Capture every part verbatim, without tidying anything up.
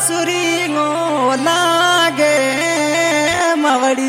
सुरींगो लागे मवड़ी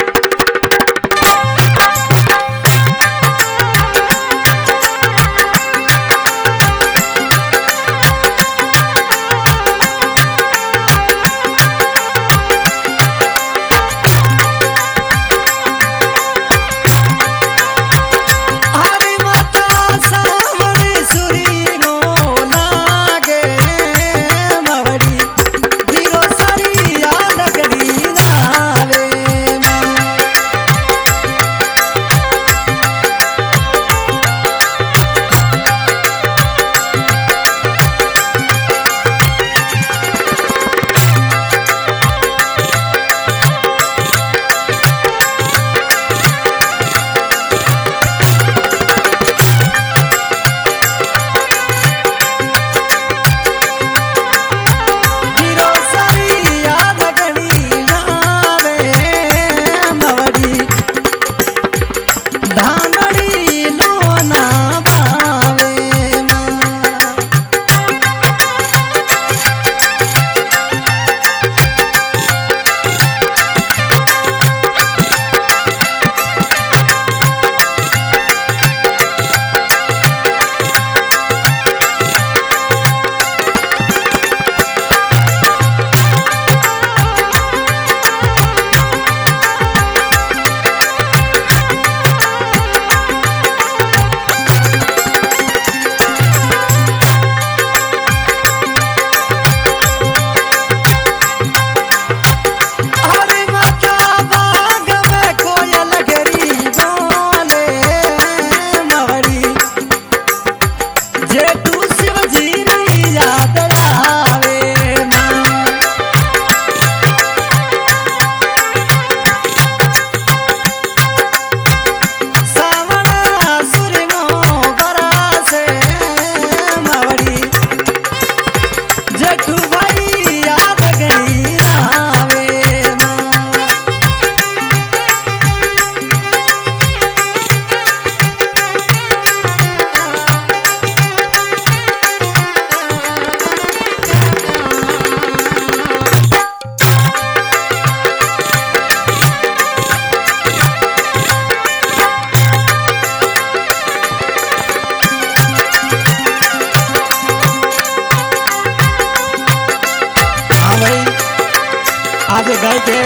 आज गाय के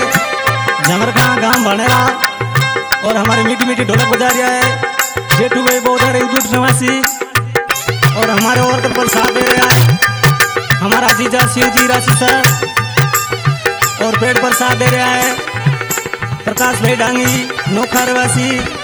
झमरखा गांव बनेरा और हमारी मीठी मीठी ढोलक बजा रहा है जेठू भाई बहुत युद्ध निवासी और हमारे और पर साथ दे रहा है हमारा जीजा शिव जी राशि सर और पेड़ पर साथ दे रहा है प्रकाश भाई डांगी नोखा निवासी।